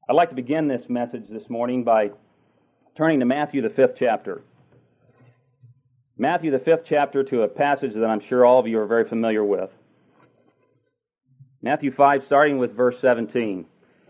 I'd like to begin this message this morning by turning to Matthew, the 5th chapter. Matthew, the 5th chapter, to a passage that I'm sure all of you are very familiar with. Matthew 5, starting with verse 17.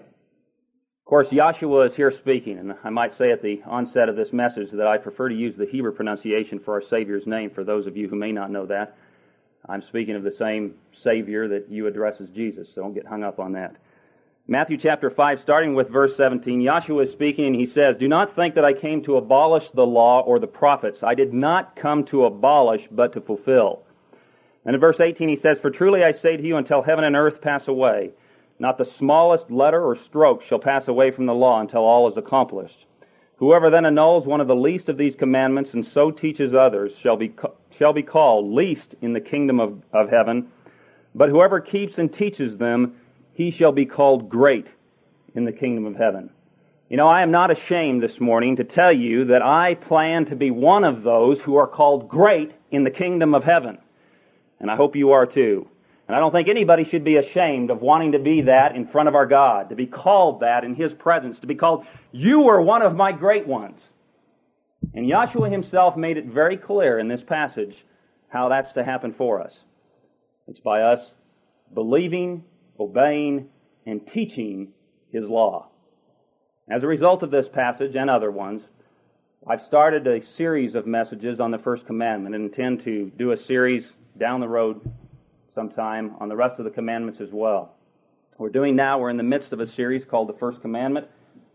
Of course, Yahshua is here speaking, and I might say at the onset of this message that I prefer to use the Hebrew pronunciation for our Savior's name. For those of you who may not know that, I'm speaking of the same Savior that you address as Jesus, so don't get hung up on that. Matthew chapter 5, starting with verse 17, Yahshua is speaking, and he says, "Do not think that I came to abolish the law or the prophets. I did not come to abolish, but to fulfill." And in verse 18 he says, "For truly I say to you, until heaven and earth pass away, not the smallest letter or stroke shall pass away from the law until all is accomplished. Whoever then annuls one of the least of these commandments and so teaches others shall be called least in the kingdom of heaven. But whoever keeps and teaches them, he shall be called great in the kingdom of heaven." You know, I am not ashamed this morning to tell you that I plan to be one of those who are called great in the kingdom of heaven. And I hope you are too. And I don't think anybody should be ashamed of wanting to be that in front of our God, to be called that in His presence, to be called, "You are one of my great ones." And Yahshua Himself made it very clear in this passage how that's to happen for us. It's by us believing, obeying, and teaching His law. As a result of this passage and other ones, I've started a series of messages on the first commandment and intend to do a series down the road sometime on the rest of the commandments as well. We're in the midst of a series called the First Commandment.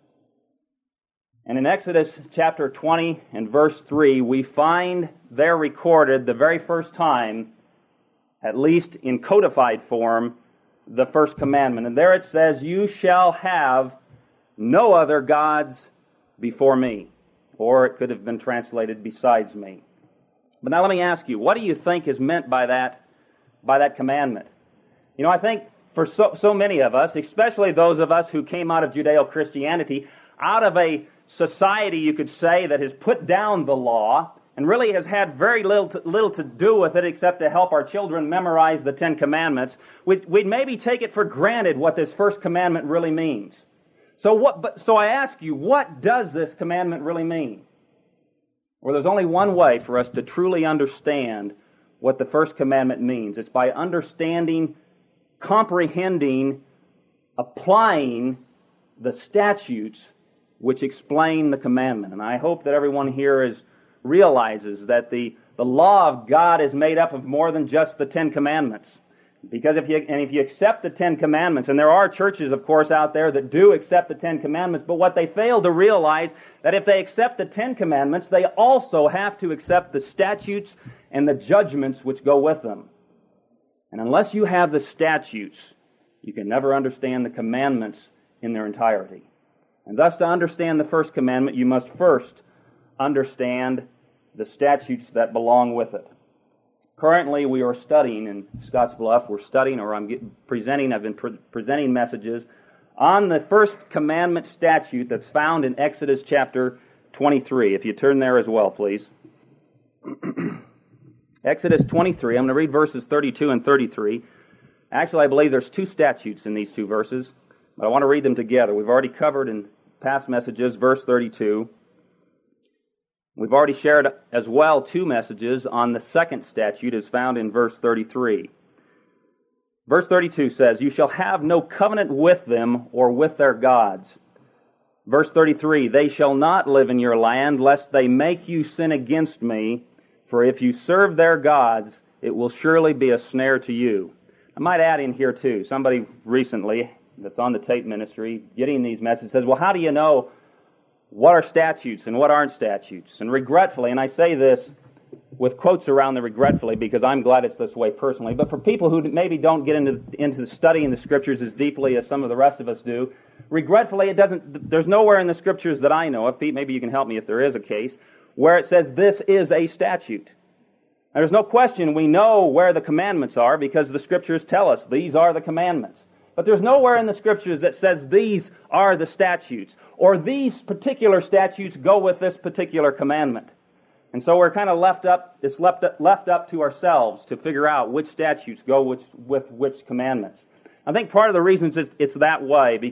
And in Exodus chapter 20 and verse 3, we find there recorded the very first time, at least in codified form, the first commandment. And there it says, "You shall have no other gods before me." Or it could have been translated, "besides me." But now let me ask you, what do you think is meant by that commandment? You know, I think for so many of us, especially those of us who came out of Judeo-Christianity, out of a society, you could say, that has put down the law and really has had very little to do with it except to help our children memorize the Ten Commandments, we'd maybe take it for granted what this first commandment really means. So I ask you, what does this commandment really mean? Well, there's only one way for us to truly understand what the first commandment means. It's by understanding, comprehending, applying the statutes which explain the commandment. And I hope that everyone here realizes that the law of God is made up of more than just the Ten Commandments. Because if you accept the Ten Commandments, and there are churches, of course, out there that do accept the Ten Commandments, but what they fail to realize, that if they accept the Ten Commandments, they also have to accept the statutes and the judgments which go with them. And unless you have the statutes, you can never understand the commandments in their entirety. And thus, to understand the first commandment, you must first understand the statutes that belong with it. Currently, we are studying in Scottsbluff, I've been presenting messages on the first commandment statute that's found in Exodus chapter 23. If you turn there as well, please. Exodus 23, I'm going to read verses 32 and 33. Actually, I believe there's two statutes in these two verses, but I want to read them together. We've already covered in past messages verse 32. We've already shared as well two messages on the second statute as found in verse 33. Verse 32 says, "You shall have no covenant with them or with their gods." Verse 33, "They shall not live in your land, lest they make you sin against me. For if you serve their gods, it will surely be a snare to you." I might add in here too, somebody recently that's on the tape ministry getting these messages says, "Well, how do you know what are statutes and what aren't statutes?" And regretfully, and I say this with quotes around the regretfully because I'm glad it's this way personally, but for people who maybe don't get into studying the Scriptures as deeply as some of the rest of us do, regretfully there's nowhere in the Scriptures that I know of, Pete, maybe you can help me if there is a case, where it says this is a statute. Now, there's no question we know where the commandments are because the Scriptures tell us these are the commandments. But there's nowhere in the Scriptures that says these are the statutes, or these particular statutes go with this particular commandment. And so we're kind of left up to ourselves to figure out which statutes go with which commandments. I think part of the reasons it's that way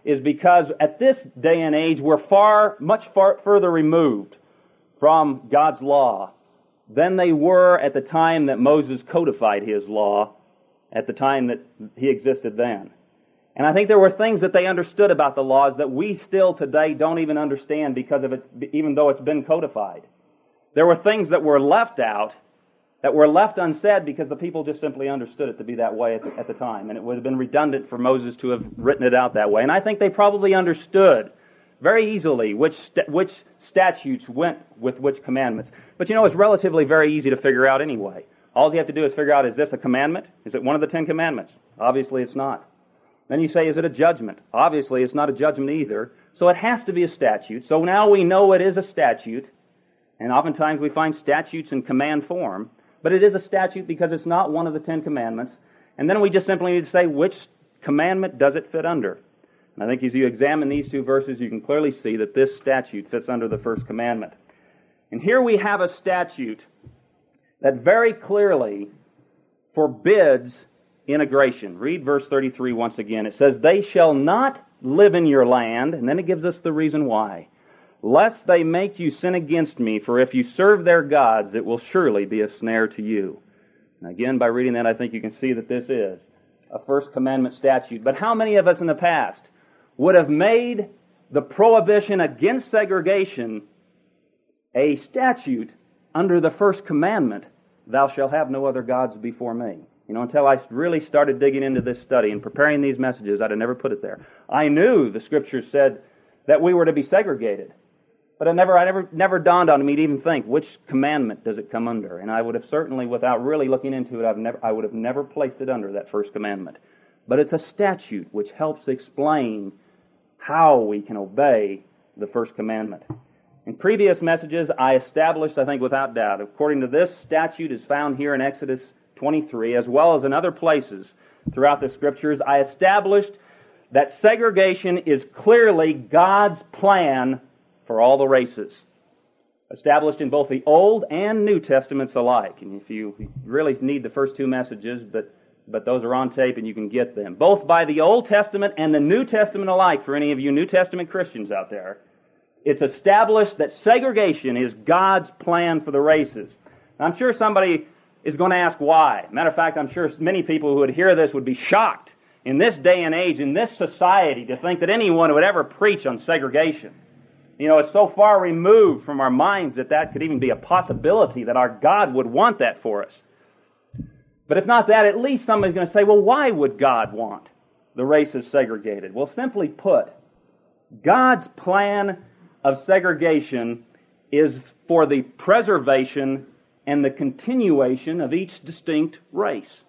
is because at this day and age we're much further removed from God's law than they were at the time that Moses codified his law, at the time that he existed then. And I think there were things that they understood about the laws that we still today don't even understand because of it, even though it's been codified. There were things that were left out, that were left unsaid because the people just simply understood it to be that way at the time. And it would have been redundant for Moses to have written it out that way. And I think they probably understood very easily which statutes went with which commandments. But it's relatively very easy to figure out anyway. All you have to do is figure out, is this a commandment? Is it one of the 10 commandments? Obviously it's not. Then you say, is it a judgment? Obviously it's not a judgment either. So it has to be a statute. So now we know it is a statute. And oftentimes we find statutes in command form. But it is a statute because it's not one of the 10 commandments. And then we just simply need to say, which commandment does it fit under? And I think as you examine these two verses, you can clearly see that this statute fits under the first commandment. And here we have a statute that very clearly forbids integration. Read verse 33 once again. It says, they shall not live in your land, and then it gives us the reason why. Lest they make you sin against me, for if you serve their gods, it will surely be a snare to you. And again, by reading that, I think you can see that this is a first commandment statute. But how many of us in the past would have made the prohibition against segregation a statute under the first commandment, thou shalt have no other gods before me? Until I really started digging into this study and preparing these messages, I'd have never put it there. I knew the Scriptures said that we were to be segregated. But it never dawned on me to even think, which commandment does it come under? And I would have certainly, without really looking into it, I would have never placed it under that first commandment. But it's a statute which helps explain how we can obey the first commandment. In previous messages, I established, I think without doubt, according to this statute is found here in Exodus 23, as well as in other places throughout the Scriptures, I established that segregation is clearly God's plan for all the races, established in both the Old and New Testaments alike. And if you really need the first two messages, but those are on tape and you can get them, both by the Old Testament and the New Testament alike, for any of you New Testament Christians out there, it's established that segregation is God's plan for the races. Now, I'm sure somebody is going to ask why. Matter of fact, I'm sure many people who would hear this would be shocked in this day and age, in this society, to think that anyone would ever preach on segregation. It's so far removed from our minds that could even be a possibility, that our God would want that for us. But if not that, at least somebody's going to say, well, why would God want the races segregated? Well, simply put, God's plan of segregation is for the preservation and the continuation of each distinct race.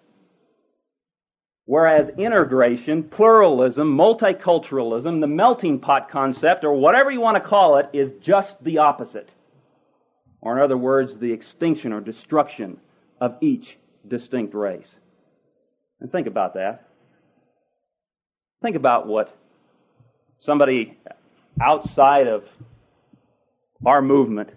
Whereas integration, pluralism, multiculturalism, the melting pot concept, or whatever you want to call it, is just the opposite. Or in other words, the extinction or destruction of each distinct race. And think about that. Think about what somebody outside of our movement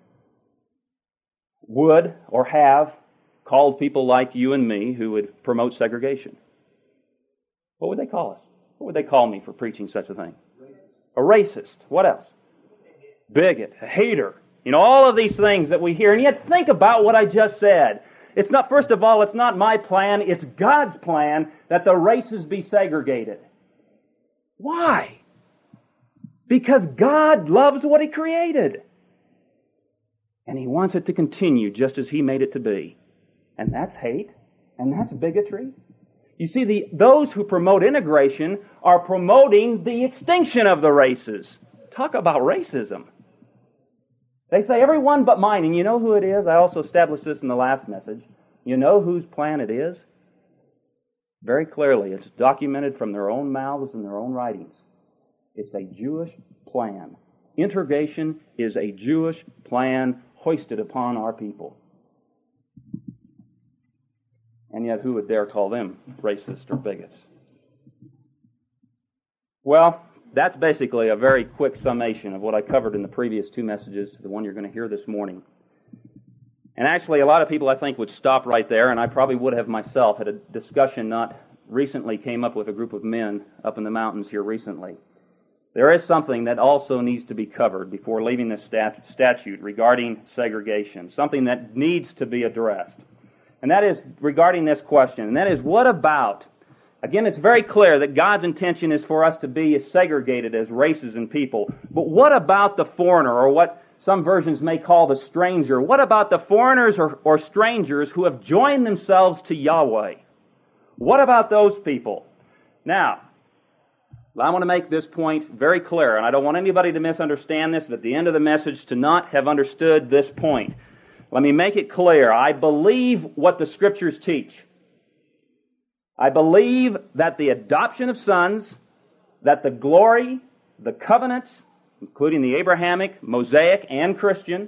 would or have called people like you and me who would promote segregation. What would they call us? What would they call me for preaching such a thing? A racist. What else? Bigot. A hater. All of these things that we hear. And yet think about what I just said. It's not, first of all, it's not my plan. It's God's plan that the races be segregated. Why? Because God loves what He created. And He wants it to continue just as He made it to be. And that's hate. And that's bigotry. You see, those who promote integration are promoting the extinction of the races. Talk about racism. They say, everyone but mine. And you know who it is? I also established this in the last message. You know whose plan it is? Very clearly. It's documented from their own mouths and their own writings. It's a Jewish plan. Integration is a Jewish plan hoisted upon our people. And yet, who would dare call them racist or bigots? Well, that's basically a very quick summation of what I covered in the previous two messages to the one you're going to hear this morning. And actually, a lot of people, I think, would stop right there, and I probably would have myself. Had a discussion not recently came up with a group of men up in the mountains here recently. there is something that also needs to be covered before leaving this statute regarding segregation, something that needs to be addressed. And that is regarding this question, and that is, what about, again, it's very clear that God's intention is for us to be segregated as races and people, but what about the foreigner, or what some versions may call the stranger? What about the foreigners or strangers who have joined themselves to Yahweh? What about those people? Now, I want to make this point very clear, and I don't want anybody to misunderstand this, and at the end of the message to not have understood this point. Let me make it clear. I believe what the Scriptures teach. I believe that the adoption of sons, that the glory, the covenants, including the Abrahamic, Mosaic, and Christian,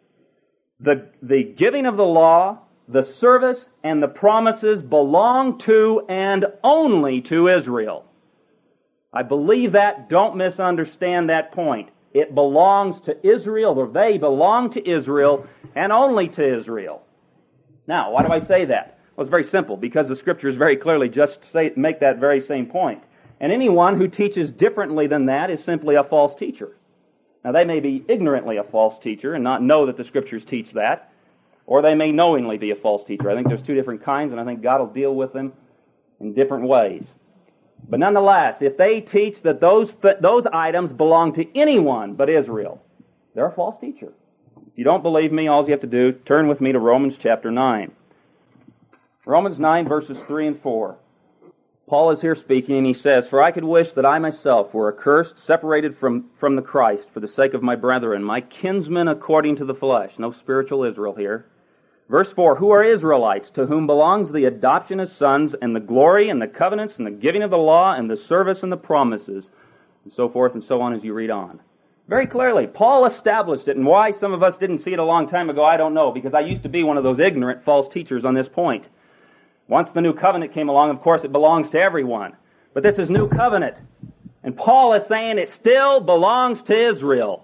the giving of the law, the service, and the promises belong to and only to Israel. I believe that. Don't misunderstand that point. It belongs to Israel, or they belong to Israel, and only to Israel. Now, why do I say that? Well, it's very simple, because the Scriptures very clearly just make that very same point. And anyone who teaches differently than that is simply a false teacher. Now, they may be ignorantly a false teacher and not know that the Scriptures teach that, or they may knowingly be a false teacher. I think there's two different kinds, and I think God will deal with them in different ways. But nonetheless, if they teach that those items belong to anyone but Israel, they're a false teacher. If you don't believe me, all you have to do, turn with me to Romans chapter 9. Romans 9, verses 3 and 4. Paul is here speaking, and he says, "For I could wish that I myself were accursed, separated from the Christ, for the sake of my brethren, my kinsmen according to the flesh." No spiritual Israel here. Verse 4, "Who are Israelites, to whom belongs the adoption as sons, and the glory, and the covenants, and the giving of the law, and the service, and the promises," and so forth and so on as you read on. Very clearly, Paul established it, and why some of us didn't see it a long time ago, I don't know, because I used to be one of those ignorant false teachers on this point. Once the new covenant came along, of course, it belongs to everyone. But this is new covenant. And Paul is saying it still belongs to Israel.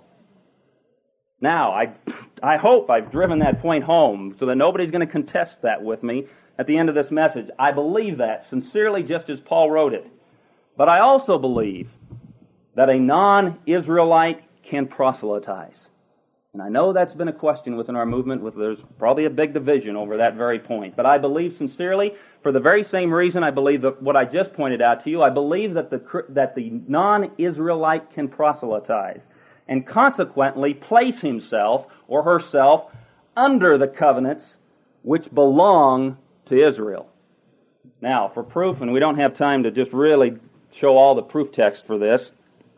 Now, I hope I've driven that point home so that nobody's going to contest that with me at the end of this message. I believe that sincerely, just as Paul wrote it. But I also believe that a non-Israelite can proselytize. And I know that's been a question within our movement. There's probably a big division over that very point. But I believe sincerely, for the very same reason I believe that what I just pointed out to you, I believe that the non-Israelite can proselytize, and consequently place himself or herself under the covenants which belong to Israel. Now, for proof, and we don't have time to just really show all the proof text for this,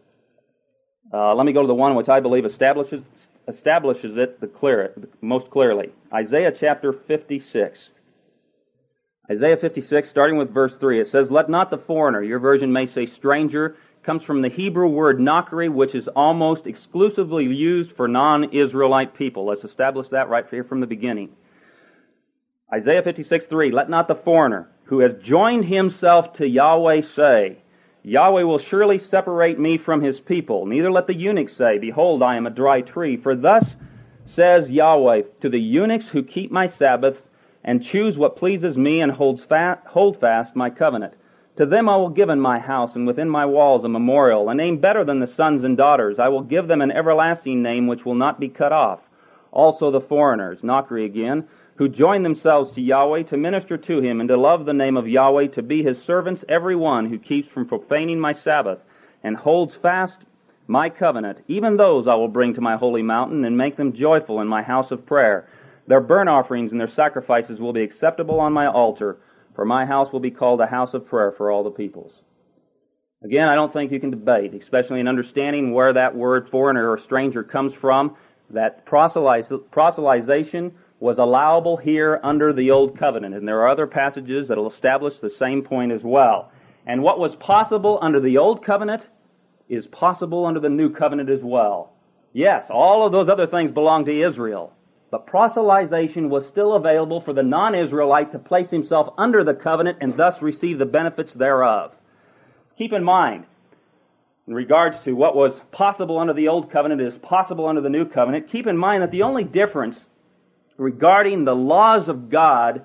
let me go to the one which I believe establishes it most clearly. Isaiah chapter 56. Isaiah 56, starting with verse 3, it says, "Let not the foreigner," your version may say stranger, comes from the Hebrew word nakri, which is almost exclusively used for non-Israelite people. Let's establish that right here from the beginning. Isaiah 56:3, "Let not the foreigner who has joined himself to Yahweh say, Yahweh will surely separate me from his people. Neither let the eunuch say, Behold, I am a dry tree. For thus says Yahweh to the eunuchs who keep my Sabbath and choose what pleases me and hold fast my covenant. To them I will give in my house and within my walls a memorial, a name better than the sons and daughters. I will give them an everlasting name which will not be cut off. Also the foreigners," Nakri again, "who join themselves to Yahweh to minister to him and to love the name of Yahweh, to be his servants, every one who keeps from profaning my Sabbath and holds fast my covenant. Even those I will bring to my holy mountain and make them joyful in my house of prayer. Their burnt offerings and their sacrifices will be acceptable on my altar, for my house will be called a house of prayer for all the peoples." Again, I don't think you can debate, especially in understanding where that word foreigner or stranger comes from, that proselytization was allowable here under the Old Covenant. And there are other passages that will establish the same point as well. And what was possible under the Old Covenant is possible under the New Covenant as well. Yes, all of those other things belong to Israel. But proselytization was still available for the non-Israelite to place himself under the covenant and thus receive the benefits thereof. Keep in mind, in regards to what was possible under the Old Covenant is possible under the New Covenant, keep in mind that the only difference regarding the laws of God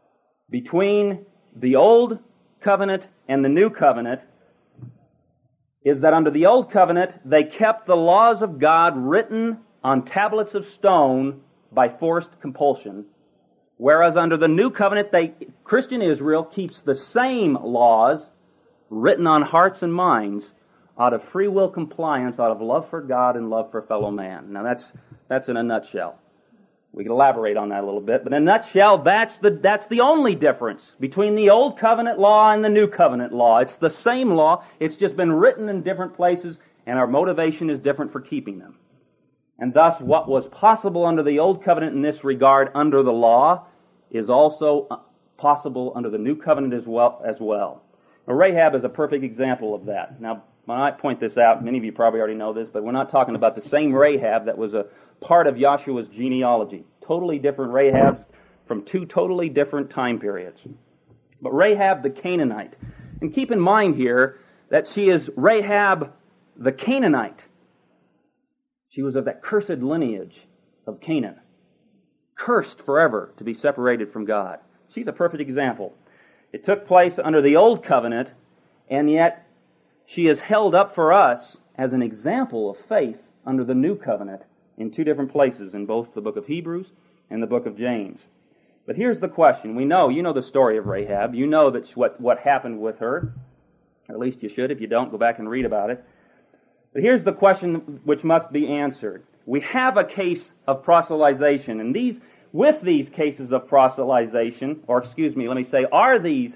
between the Old Covenant and the New Covenant is that under the Old Covenant, they kept the laws of God written on tablets of stone by forced compulsion, whereas under the New Covenant, Christian Israel keeps the same laws written on hearts and minds out of free will compliance, out of love for God and love for fellow man. Now that's in a nutshell. We can elaborate on that a little bit, but in a nutshell, that's the only difference between the Old Covenant law and the New Covenant law. It's the same law, it's just been written in different places, and our motivation is different for keeping them. And thus, what was possible under the Old Covenant in this regard under the law is also possible under the New Covenant as well. Now, Rahab is a perfect example of that. Now, when I point this out, many of you probably already know this, but we're not talking about the same Rahab that was a part of Joshua's genealogy. Totally different Rahabs from two totally different time periods. But Rahab the Canaanite. And keep in mind here that she is Rahab the Canaanite. She was of that cursed lineage of Canaan. Cursed forever to be separated from God. She's a perfect example. It took place under the Old Covenant, and yet she is held up for us as an example of faith under the New Covenant in two different places, in both the book of Hebrews and the book of James. But here's the question. You know the story of Rahab. You know that what happened with her. Or at least you should. If you don't, go back and read about it. But here's the question which must be answered. We have a case of proselytization, and with these cases of proselytization, are these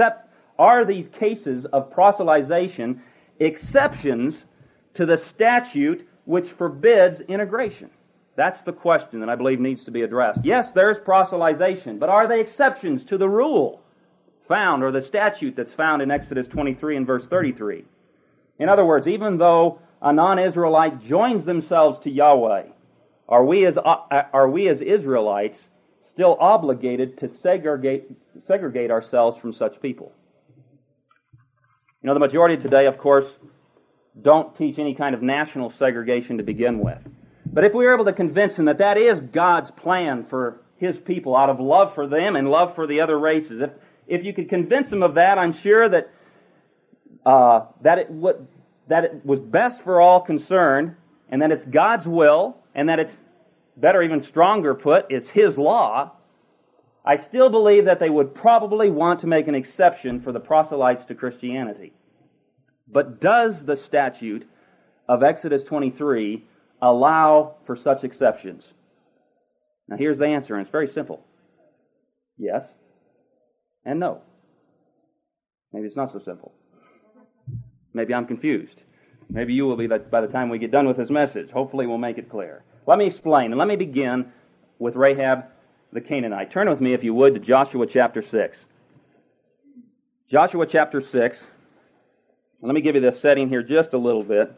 cases of proselytization exceptions to the statute which forbids integration? That's the question that I believe needs to be addressed. Yes, there's proselytization, but are they exceptions to the rule found, or the statute that's found in Exodus 23 and verse 33? In other words, even though a non-Israelite joins themselves to Yahweh, are we as Israelites still obligated to segregate ourselves from such people? You know, the majority today, of course, don't teach any kind of national segregation to begin with. But if we were able to convince them that that is God's plan for His people out of love for them and love for the other races, if you could convince them of that, I'm sure that it was best for all concerned, and that it's God's will, and that it's, better even stronger put, it's His law, I still believe that they would probably want to make an exception for the proselytes to Christianity. But does the statute of Exodus 23 allow for such exceptions? Now here's the answer, and it's very simple. Yes and no. Maybe it's not so simple. Maybe I'm confused. Maybe you will be by the time we get done with this message. Hopefully we'll make it clear. Let me explain, and let me begin with Rahab the Canaanite. Turn with me, if you would, to Joshua chapter 6. Joshua chapter 6. Let me give you the setting here just a little bit.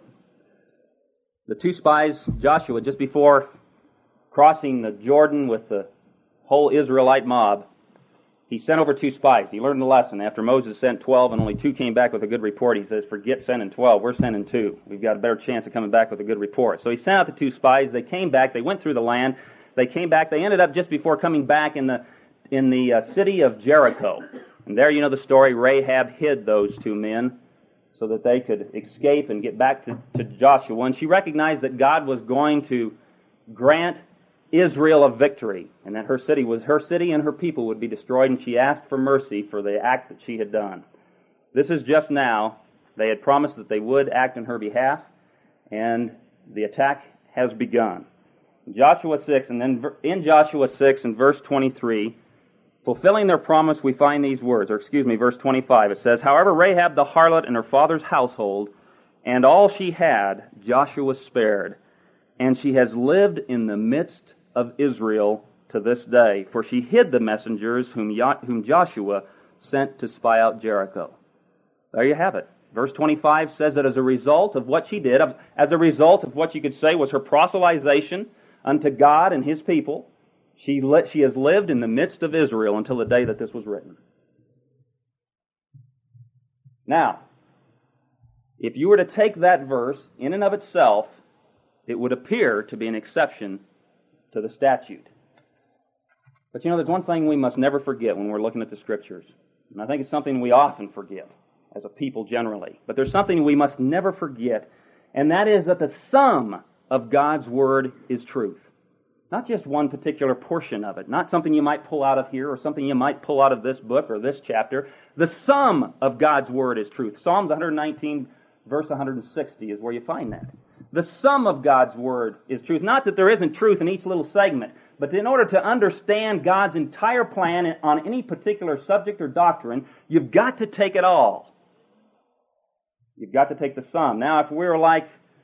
The two spies, Joshua, just before crossing the Jordan with the whole Israelite mob, he sent over two spies. He learned the lesson. After Moses sent 12 and only 2 came back with a good report, he says, forget sending 12, we're sending 2. We've got a better chance of coming back with a good report. So he sent out the 2 spies. They came back. They went through the land. They came back. They ended up just before coming back in the city of Jericho. And there, you know the story, Rahab hid those 2 men so that they could escape and get back to Joshua. And she recognized that God was going to grant Israel a victory, and that her city and her people would be destroyed, and she asked for mercy for the act that she had done. This is just now. They had promised that they would act on her behalf, and the attack has begun. Joshua 6, and then in Joshua 6 and verse 23, fulfilling their promise, we find these words, verse 25. It says, however, Rahab the harlot and her father's household, and all she had, Joshua spared, and she has lived in the midst of Israel to this day, for she hid the messengers whom Joshua sent to spy out Jericho. There you have it. Verse 25 says that as a result of what she did, as a result of what you could say was her proselytization unto God and His people, she has lived in the midst of Israel until the day that this was written. Now, if you were to take that verse in and of itself, it would appear to be an exception to the statute. But you know, there's one thing we must never forget when we're looking at the Scriptures, and I think it's something we often forget. as a people generally. But there's something we must never forget, and that is that the sum of God's Word is truth. Not just one particular portion of it, not something you might pull out of here or something you might pull out of this book or this chapter. The sum of God's Word is truth. Psalms 119, verse 160 is where you find that. The sum of God's Word is truth. Not that there isn't truth in each little segment, but in order to understand God's entire plan on any particular subject or doctrine, you've got to take it all. You've got to take the sum. Now, if we were like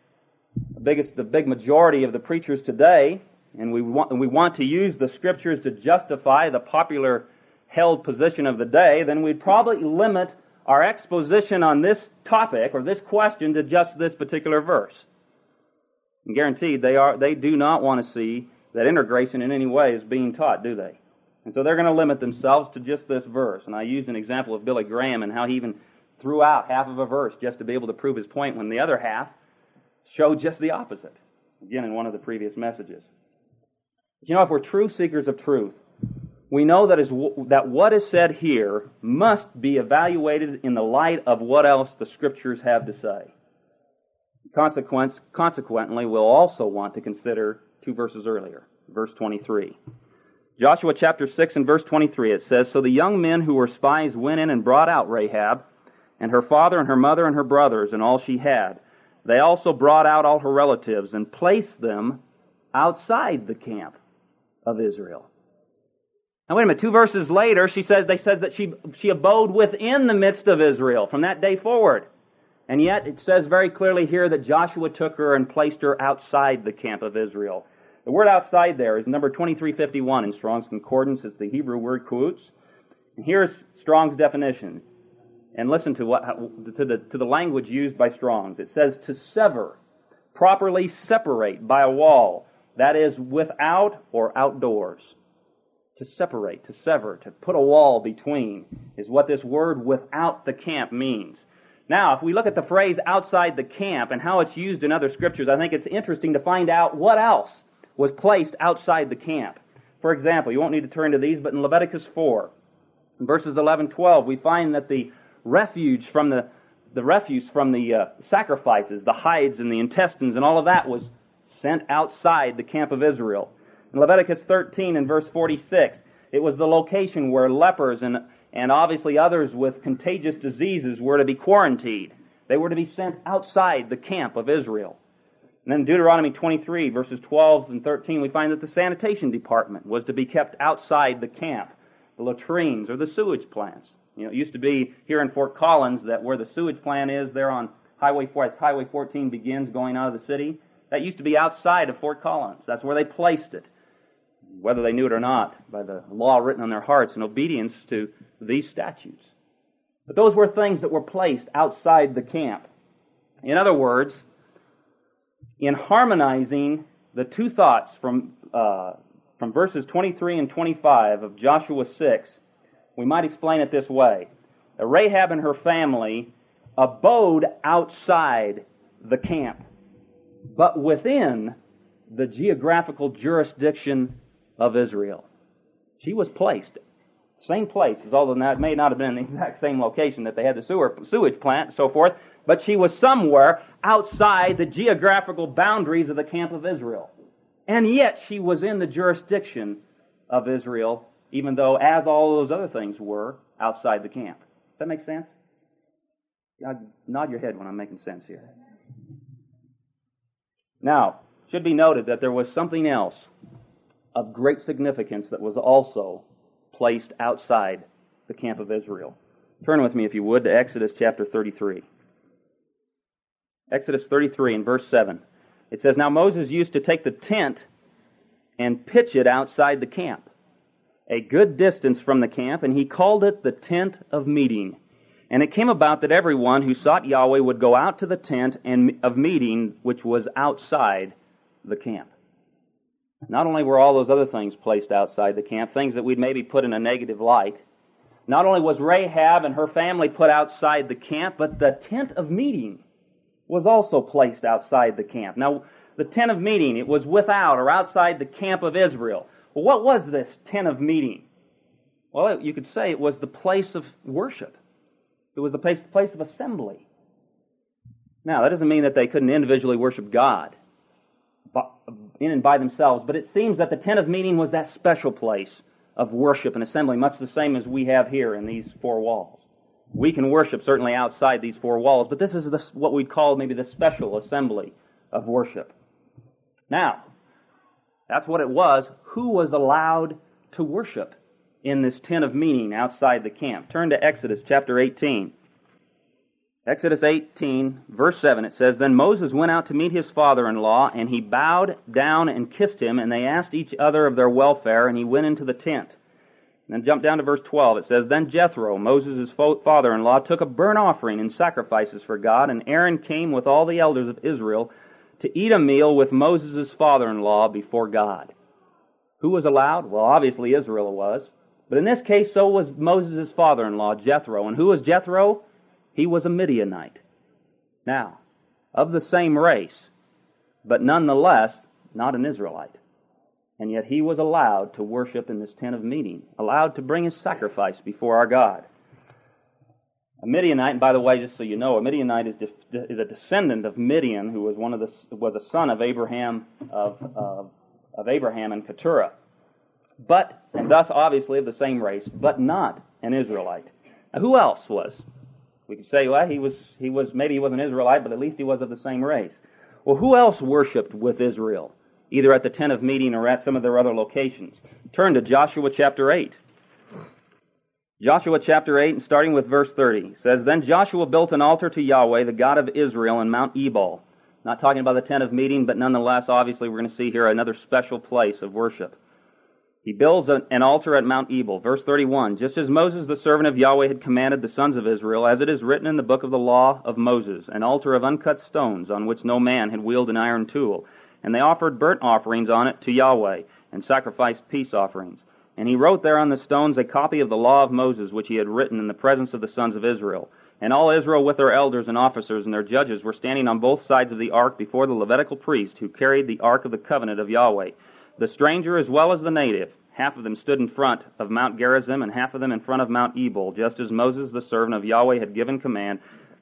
the big majority of the preachers today, and we want to use the Scriptures to justify the popular held position of the day, then we'd probably limit our exposition on this topic or this question to just this particular verse. And guaranteed, they do not want to see that integration in any way is being taught, do they? And so they're going to limit themselves to just this verse. And I used an example of Billy Graham and how he even threw out half of a verse just to be able to prove his point when the other half showed just the opposite. Again, in one of the previous messages. You know, if we're true seekers of truth, we know that what is said here must be evaluated in the light of what else the Scriptures have to say. Consequently, we'll also want to consider 2 verses earlier, verse 23. Joshua chapter 6 and verse 23, it says, "So the young men who were spies went in and brought out Rahab, and her father and her mother and her brothers and all she had. They also brought out all her relatives and placed them outside the camp of Israel." Now wait a minute, 2 verses later, they says that she abode within the midst of Israel from that day forward. And yet it says very clearly here that Joshua took her and placed her outside the camp of Israel. The word outside there is number 2351 in Strong's Concordance. It's the Hebrew word kuutz. And here's Strong's definition. And listen to the language used by Strong's. It says to sever, properly separate by a wall. That is, without or outdoors. To separate, to sever, to put a wall between is what this word without the camp means. Now, if we look at the phrase outside the camp and how it's used in other scriptures, I think it's interesting to find out what else was placed outside the camp. For example, you won't need to turn to these, but in Leviticus 4, in verses 11-12, we find that the refuse from the sacrifices, the hides and the intestines and all of that was sent outside the camp of Israel. In Leviticus 13 and verse 46, it was the location where lepers and obviously others with contagious diseases were to be quarantined. They were to be sent outside the camp of Israel. And then in Deuteronomy 23, verses 12 and 13, we find that the sanitation department was to be kept outside the camp. The latrines or the sewage plants. You know, it used to be here in Fort Collins that where the sewage plant is, there on Highway 14 begins going out of the city. That used to be outside of Fort Collins. That's where they placed it. Whether they knew it or not, by the law written on their hearts in obedience to these statutes. But those were things that were placed outside the camp. In other words, in harmonizing the two thoughts from verses 23 and 25 of Joshua 6, we might explain it this way. Rahab and her family abode outside the camp, but within the geographical jurisdiction of Israel. She was placed, same place, although it may not have been in the exact same location that they had the sewage plant and so forth, but she was somewhere outside the geographical boundaries of the camp of Israel. And yet she was in the jurisdiction of Israel, even though, as all those other things were, outside the camp. Does that make sense? Nod your head when I'm making sense here. Now, it should be noted that there was something else of great significance that was also placed outside the camp of Israel. Turn with me, if you would, to Exodus chapter 33. Exodus 33 and verse 7. It says, "Now Moses used to take the tent and pitch it outside the camp, a good distance from the camp, and he called it the tent of meeting. And it came about that everyone who sought Yahweh would go out to the tent of meeting, which was outside the camp." Not only were all those other things placed outside the camp, things that we'd maybe put in a negative light, not only was Rahab and her family put outside the camp, but the tent of meeting was also placed outside the camp. Now, the tent of meeting, it was without or outside the camp of Israel. Well, what was this tent of meeting? Well, you could say it was the place of worship. It was a place of assembly. Now, that doesn't mean that they couldn't individually worship God in and by themselves, but it seems that the tent of meeting was that special place of worship and assembly, much the same as we have here in these four walls. We can worship certainly outside these four walls, but this is what we'd call maybe the special assembly of worship. Now, that's what it was. Who was allowed to worship in this tent of meeting outside the camp? Turn to Exodus chapter 18. Exodus 18, verse 7, it says, Then Moses went out to meet his father-in-law, and he bowed down and kissed him, and they asked each other of their welfare, and he went into the tent. And then jump down to verse 12. It says, Then Jethro, Moses' father-in-law, took a burnt offering and sacrifices for God, and Aaron came with all the elders of Israel to eat a meal with Moses' father-in-law before God. Who was allowed? Well, obviously Israel was. But in this case, so was Moses' father-in-law, Jethro. And who was Jethro? He was a Midianite. Now, of the same race, but nonetheless not an Israelite. And yet he was allowed to worship in this tent of meeting, allowed to bring his sacrifice before our God. A Midianite, and by the way, just so you know, a Midianite is a descendant of Midian, who was a son of Abraham of Abraham and Keturah, and thus obviously of the same race, but not an Israelite. Now, who else was? We could say, well, maybe he was an Israelite, but at least he was of the same race. Well, who else worshipped with Israel, either at the tent of meeting or at some of their other locations? Turn to Joshua chapter 8. Joshua chapter 8, and starting with verse 30, says, Then Joshua built an altar to Yahweh, the God of Israel, in Mount Ebal. Not talking about the tent of meeting, but nonetheless, obviously, we're going to see here another special place of worship. He builds an altar at Mount Ebal. Verse 31, Just as Moses, the servant of Yahweh, had commanded the sons of Israel, as it is written in the book of the law of Moses, an altar of uncut stones on which no man had wielded an iron tool. And they offered burnt offerings on it to Yahweh, and sacrificed peace offerings. And he wrote there on the stones a copy of the law of Moses, which he had written in the presence of the sons of Israel. And all Israel with their elders and officers and their judges were standing on both sides of the ark before the Levitical priest, who carried the ark of the covenant of Yahweh. The stranger as well as the native, half of them stood in front of Mount Gerizim, and half of them in front of Mount Ebal, just as Moses the servant of Yahweh had given command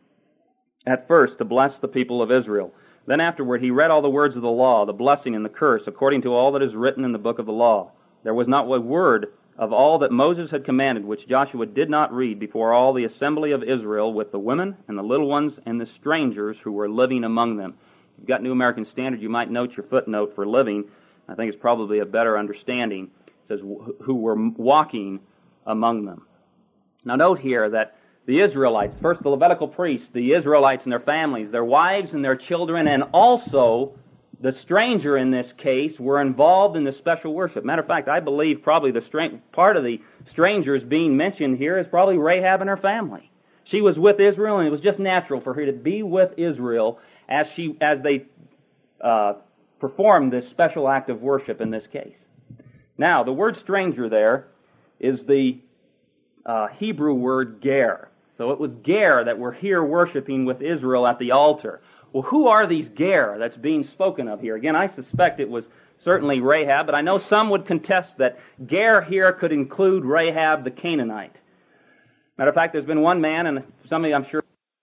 at first to bless the people of Israel. Then afterward he read all the words of the law, the blessing and the curse, according to all that is written in the book of the law. There was not a word of all that Moses had commanded which Joshua did not read before all the assembly of Israel, with the women and the little ones and the strangers who were living among them. If you've got New American Standard, you might note your footnote for living. I think it's probably a better understanding. It says, who were walking among them. Now note here that the Israelites, first the Levitical priests, the Israelites and their families, their wives and their children, and also the stranger in this case, were involved in the special worship. Matter of fact, I believe probably part of the strangers being mentioned here is probably Rahab and her family. She was with Israel, and it was just natural for her to be with Israel as they performed this special act of worship in this case. Now, the word stranger there is the Hebrew word ger. So it was ger that were here worshiping with Israel at the altar. Well, who are these ger that's being spoken of here? Again, I suspect it was certainly Rahab, but I know some would contest that ger here could include Rahab the Canaanite. Matter of fact, there's been one man, and somebody I'm sure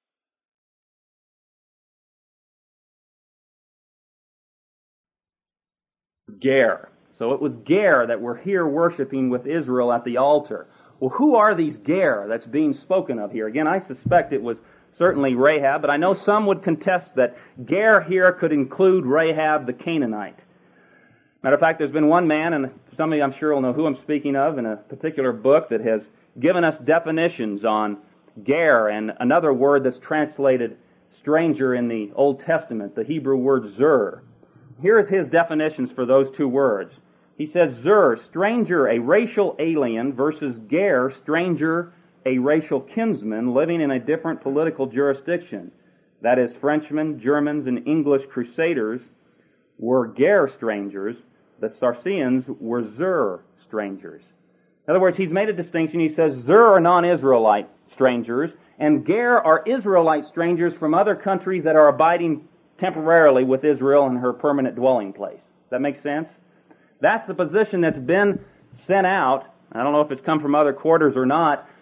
ger. So it was ger that were here worshiping with Israel at the altar. Well, who are these ger that's being spoken of here? Again, I suspect it was certainly Rahab, but I know some would contest that ger here could include Rahab the Canaanite. Matter of fact, there's been one man, and somebody I'm sure will know who I'm speaking of, in a particular book that has given us definitions on ger and another word that's translated stranger in the Old Testament, the Hebrew word zur. Here is his definitions for those two words. He says, zur, stranger, a racial alien, versus ger, stranger, a racial kinsman living in a different political jurisdiction. That is, Frenchmen, Germans, and English crusaders were ger strangers. The Saracens were zur strangers. In other words, he's made a distinction. He says zur are non-Israelite strangers, and ger are Israelite strangers from other countries that are abiding temporarily with Israel in her permanent dwelling place. Does that make sense? That's the position that's been sent out. I don't know if it's come from other quarters or not,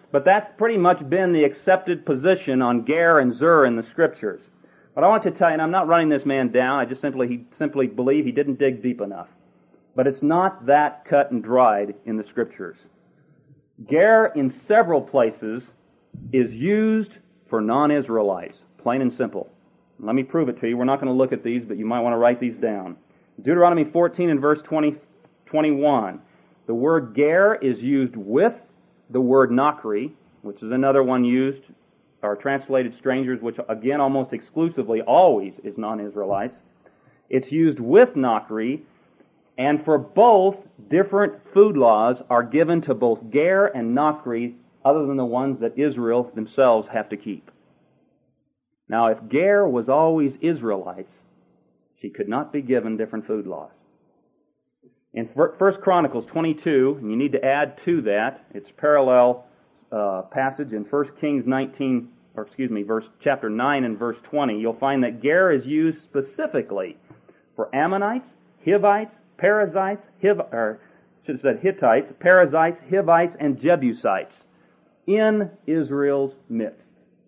But that's pretty much been the accepted position on Ger and Zur in the Scriptures. But I want to tell you, and I'm not running this man down, I just simply believe he didn't dig deep enough. But it's not that cut and dried in the Scriptures. Ger, in several places, is used for non-Israelites, plain and simple. Let me prove it to you. We're not going to look at these, but you might want to write these down. Deuteronomy 14 and verse 21. The word Ger is used with the word Nakri, which is another one used, or translated strangers, which again almost exclusively always is non-Israelites. It's used with Nakri, and for both, different food laws are given to both Ger and Nakri, other than the ones that Israel themselves have to keep. Now, if Ger was always Israelites, she could not be given different food laws. In 1 Chronicles 22, and you need to add to that, it's parallel passage in 1 Kings chapter 9 and verse 20, you'll find that Ger is used specifically for Ammonites, Hivites, Perizzites, Hittites, Perizzites, Hivites, and Jebusites in Israel's midst.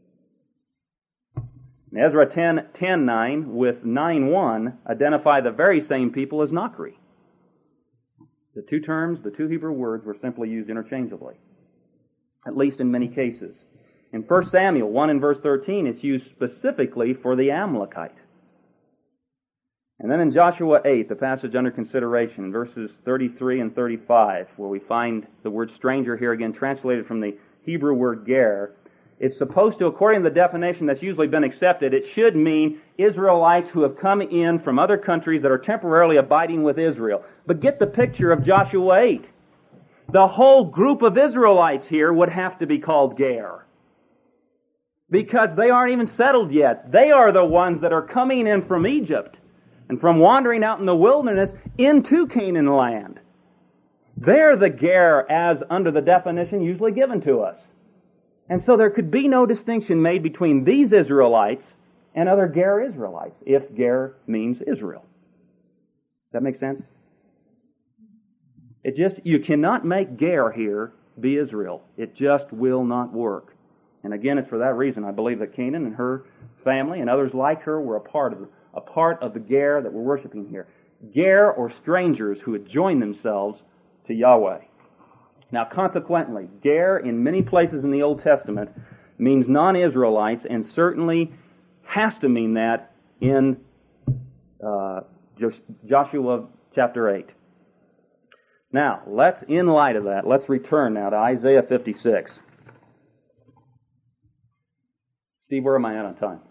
And Ezra 10:9 with 9:1 identify the very same people as Nakri. The two terms, the two Hebrew words, were simply used interchangeably, at least in many cases. In 1 Samuel 1 and verse 13, it's used specifically for the Amalekite. And then in Joshua 8, the passage under consideration, verses 33 and 35, where we find the word stranger here again translated from the Hebrew word ger, it's supposed to, according to the definition that's usually been accepted, it should mean Israelites who have come in from other countries that are temporarily abiding with Israel. But get the picture of Joshua 8. The whole group of Israelites here would have to be called ger, because they aren't even settled yet. They are the ones that are coming in from Egypt and from wandering out in the wilderness into Canaan land. They're the ger as under the definition usually given to us. And so there could be no distinction made between these Israelites and other ger Israelites, if ger means Israel. Does that make sense? You cannot make ger here be Israel. It just will not work. And again, it's for that reason I believe that Canaan and her family and others like her were a part of the ger that we're worshiping here. Ger, or strangers who had joined themselves to Yahweh. Now, consequently, ger in many places in the Old Testament means non-Israelites, and certainly has to mean that in Joshua chapter 8. Now, in light of that, let's return now to Isaiah 56. Steve, where am I at on time?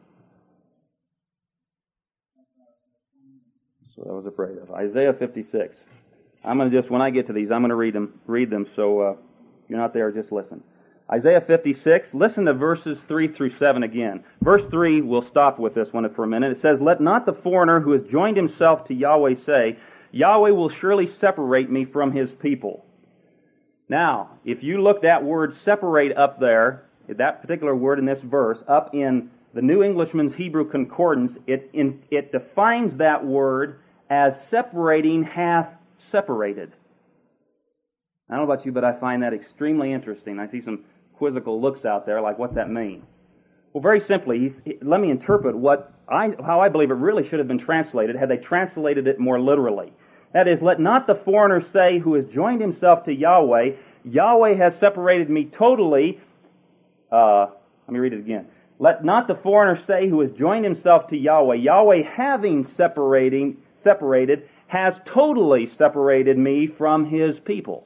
So I was afraid of. Isaiah 56. I'm going to when I get to these, I'm going to read them, so if you're not there, just listen. Isaiah 56, listen to verses 3 through 7 again. Verse 3, we'll stop with this one for a minute. It says, "Let not the foreigner who has joined himself to Yahweh say, Yahweh will surely separate me from His people." Now, if you look that word separate up there, that particular word in this verse, up in the New Englishman's Hebrew Concordance, it defines that word as separating hath separated. I don't know about you, but I find that extremely interesting. I see some quizzical looks out there, like, what's that mean? Well, very simply, let me interpret how I believe it really should have been translated had they translated it more literally. That is, let not the foreigner say who has joined himself to Yahweh, Yahweh has separated me totally. Let me read it again. Let not the foreigner say who has joined himself to Yahweh, Yahweh having separated, has totally separated me from His people.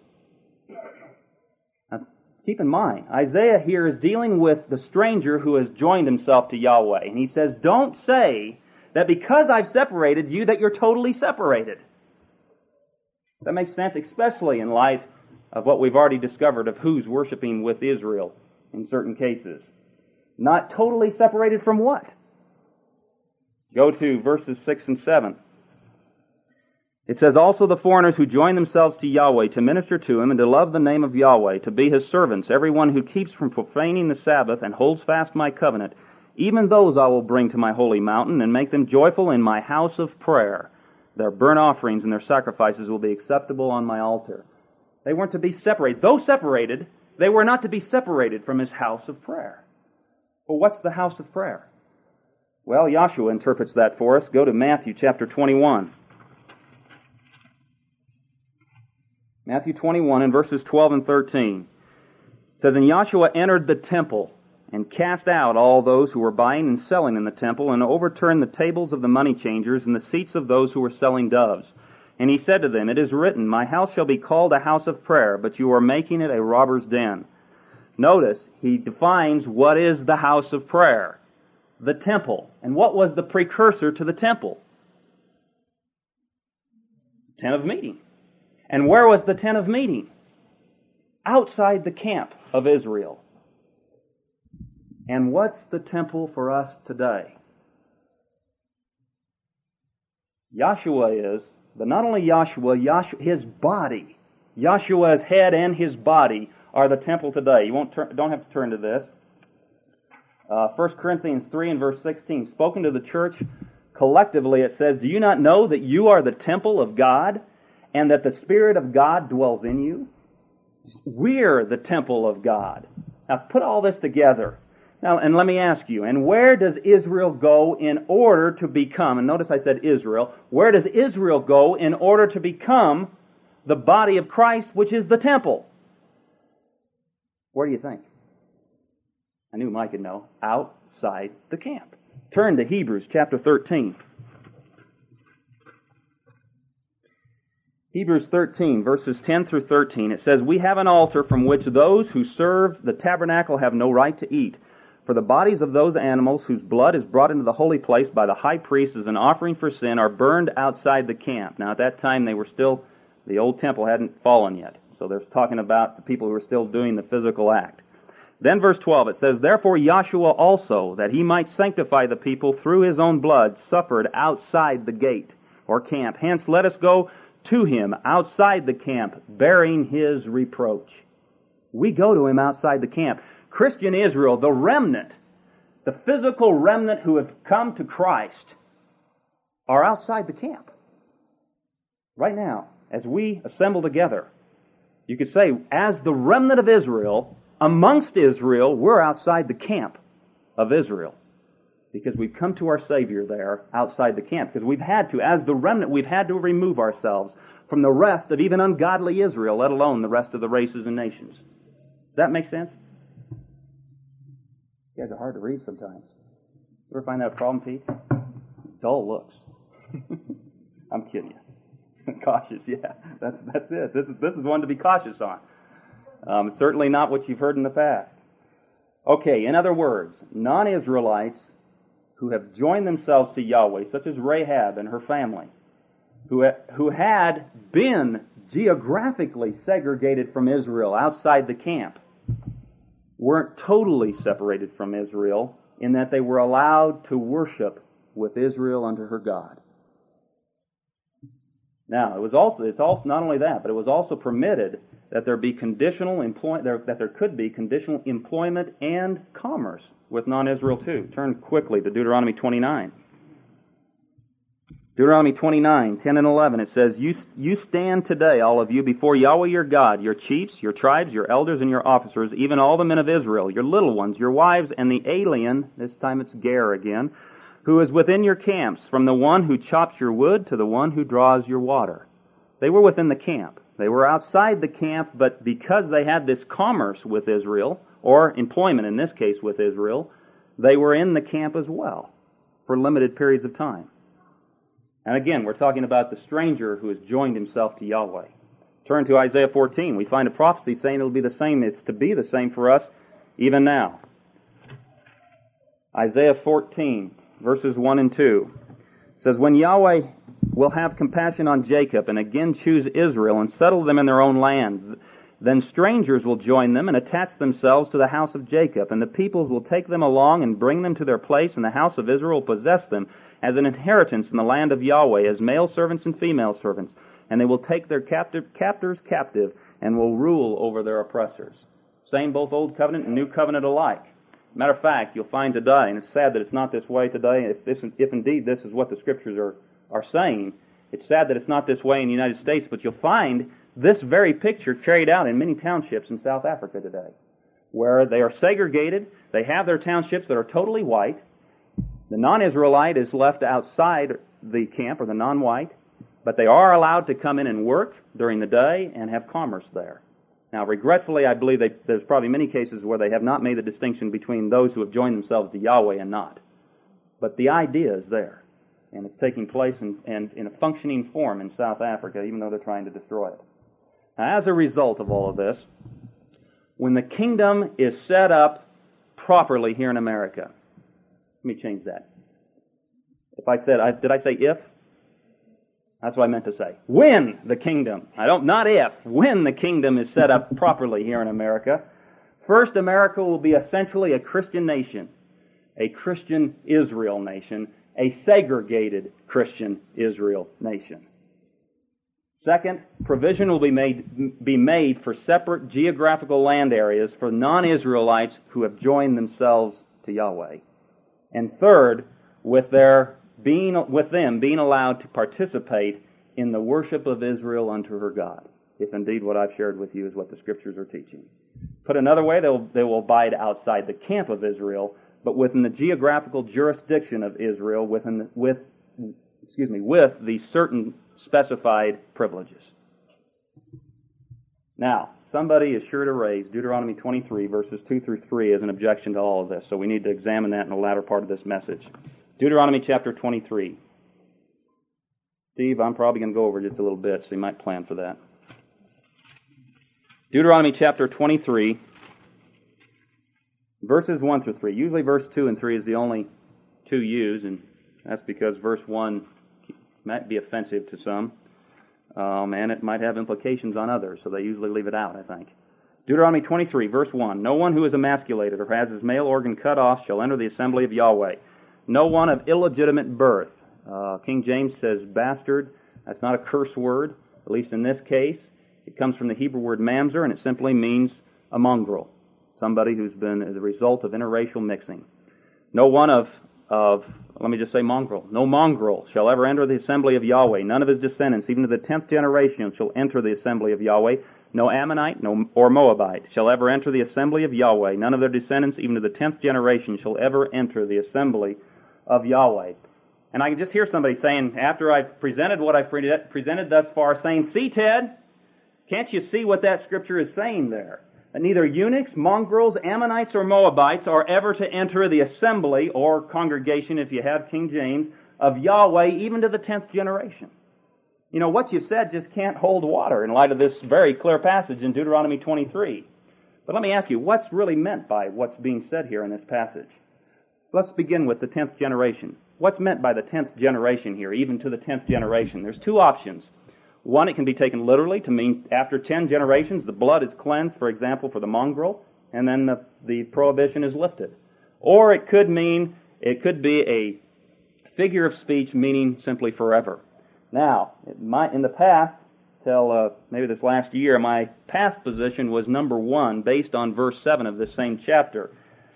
Now, keep in mind, Isaiah here is dealing with the stranger who has joined himself to Yahweh. And he says, don't say that because I've separated you that you're totally separated. That makes sense, especially in light of what we've already discovered of who's worshiping with Israel in certain cases. Not totally separated from what? Go to verses 6 and 7. It says, "Also the foreigners who join themselves to Yahweh to minister to Him and to love the name of Yahweh, to be His servants, everyone who keeps from profaning the Sabbath and holds fast my covenant, even those I will bring to my holy mountain and make them joyful in my house of prayer. Their burnt offerings and their sacrifices will be acceptable on my altar." They weren't to be separated. Though separated, They were not to be separated from His house of prayer. Well, what's the house of prayer? Well, Joshua interprets that for us. Go to Matthew chapter 21. Matthew 21 and verses 12 and 13. It says, And Joshua entered the temple, and cast out all those who were buying and selling in the temple, and overturned the tables of the money changers and the seats of those who were selling doves. And he said to them, It is written, My house shall be called a house of prayer, but you are making it a robber's den. Notice, he defines what is the house of prayer. The temple. And what was the precursor to the temple? Tent of meeting. And where was the tent of meeting? Outside the camp of Israel. And what's the temple for us today? Joshua is, but not only Joshua, his body. Joshua's head and his body are the temple today. You don't have to turn to this. 1 Corinthians 3 and verse 16, spoken to the church collectively, it says, Do you not know that you are the temple of God, and that the Spirit of God dwells in you? We're the temple of God. Now put all this together. Now, and let me ask you, and where does Israel go in order to become, and notice I said Israel, where does Israel go in order to become the body of Christ, which is the temple? Where do you think? I knew Mike would know. Outside the camp. Turn to Hebrews chapter 13. Hebrews 13, verses 10 through 13. It says, We have an altar from which those who serve the tabernacle have no right to eat. For the bodies of those animals whose blood is brought into the holy place by the high priest as an offering for sin are burned outside the camp. Now at that time the old temple hadn't fallen yet. So they're talking about the people who are still doing the physical act. Then verse 12, it says, Therefore Joshua also, that he might sanctify the people through his own blood, suffered outside the gate, or camp. Hence let us go to him outside the camp, bearing his reproach. We go to him outside the camp. Christian Israel, the remnant, the physical remnant who have come to Christ, are outside the camp. Right now, as we assemble together, you could say, as the remnant of Israel, amongst Israel, we're outside the camp of Israel. Because we've come to our Savior there outside the camp. Because we've had to, as the remnant, we've had to remove ourselves from the rest of even ungodly Israel, let alone the rest of the races and nations. Does that make sense? You guys are hard to read sometimes. You ever find that a problem, Pete? Dull looks. I'm kidding you. Cautious, yeah. That's it. This is one to be cautious on. Certainly not what you've heard in the past. Okay, in other words, non-Israelites who have joined themselves to Yahweh, such as Rahab and her family, who had been geographically segregated from Israel outside the camp, weren't totally separated from Israel in that they were allowed to worship with Israel unto her God. Now, it's also not only that, but it was also permitted that there be that there could be conditional employment and commerce with non-Israel too. Turn quickly to Deuteronomy 29. Deuteronomy 29, 10 and 11, it says, You stand today, all of you, before Yahweh your God, your chiefs, your tribes, your elders, and your officers, even all the men of Israel, your little ones, your wives, and the alien, this time it's Ger again, who is within your camps, from the one who chops your wood to the one who draws your water. They were within the camp. They were outside the camp, but because they had this commerce with Israel, or employment in this case with Israel, they were in the camp as well for limited periods of time. And again, we're talking about the stranger who has joined himself to Yahweh. Turn to Isaiah 14. We find a prophecy saying it'll be the same. It's to be the same for us even now. Isaiah 14, verses 1 and 2. says, When Yahweh will have compassion on Jacob and again choose Israel and settle them in their own land, then strangers will join them and attach themselves to the house of Jacob, and the peoples will take them along and bring them to their place, and the house of Israel will possess them as an inheritance in the land of Yahweh, as male servants and female servants, and they will take their captors captive and will rule over their oppressors. Same both Old Covenant and New Covenant alike. Matter of fact, you'll find today, and it's sad that it's not this way today, if indeed this is what the Scriptures are saying, it's sad that it's not this way in the United States, but you'll find this very picture carried out in many townships in South Africa today, where they are segregated. They have their townships that are totally white. The non-Israelite is left outside the camp, or the non-white, but they are allowed to come in and work during the day and have commerce there. Now, regretfully, I believe there's probably many cases where they have not made the distinction between those who have joined themselves to Yahweh and not. But the idea is there, and it's taking place in a functioning form in South Africa, even though they're trying to destroy it. Now, as a result of all of this, when the kingdom is set up properly here in America, let me change that. Did I say if? That's what I meant to say. When the kingdom, not if, when the kingdom is set up properly here in America, first America will be essentially a Christian nation, a Christian Israel nation, a segregated Christian Israel nation. Second, provision will be made for separate geographical land areas for non-Israelites who have joined themselves to Yahweh. And third, with them being allowed to participate in the worship of Israel unto her God, if indeed what I've shared with you is what the Scriptures are teaching. Put another way, they will abide outside the camp of Israel, but within the geographical jurisdiction of Israel, with the certain specified privileges. Now, somebody is sure to raise Deuteronomy 23, verses 2 through 3 as an objection to all of this, so we need to examine that in the latter part of this message. Deuteronomy chapter 23. Steve, I'm probably going to go over just a little bit, so you might plan for that. Deuteronomy chapter 23, verses 1 through 3. Usually verse 2 and 3 is the only two used, and that's because verse 1 might be offensive to some, and it might have implications on others, so they usually leave it out, I think. Deuteronomy 23, verse 1. No one who is emasculated or has his male organ cut off shall enter the assembly of Yahweh. No one of illegitimate birth. King James says bastard. That's not a curse word, at least in this case. It comes from the Hebrew word mamzer, and it simply means a mongrel, somebody who's been as a result of interracial mixing. No one let me just say mongrel. No mongrel shall ever enter the assembly of Yahweh. None of his descendants, even to the 10th generation, shall enter the assembly of Yahweh. No Ammonite or Moabite shall ever enter the assembly of Yahweh. None of their descendants, even to the 10th generation, shall ever enter the assembly of Yahweh. And I can just hear somebody saying, after I've presented what I've presented thus far, saying, "See, Ted, can't you see what that Scripture is saying there? That neither eunuchs, mongrels, Ammonites, or Moabites are ever to enter the assembly, or congregation, if you have King James, of Yahweh, even to the 10th generation." You know, what you've said just can't hold water in light of this very clear passage in Deuteronomy 23. But let me ask you, what's really meant by what's being said here in this passage? Let's begin with the 10th generation. What's meant by the 10th generation here, even to the 10th generation? There's two options. One, it can be taken literally to mean after 10 generations the blood is cleansed, for example, for the mongrel, and then the prohibition is lifted. Or it could be a figure of speech meaning simply forever. Now, in the past, till maybe this last year, my past position was number 1 based on verse 7 of this same chapter.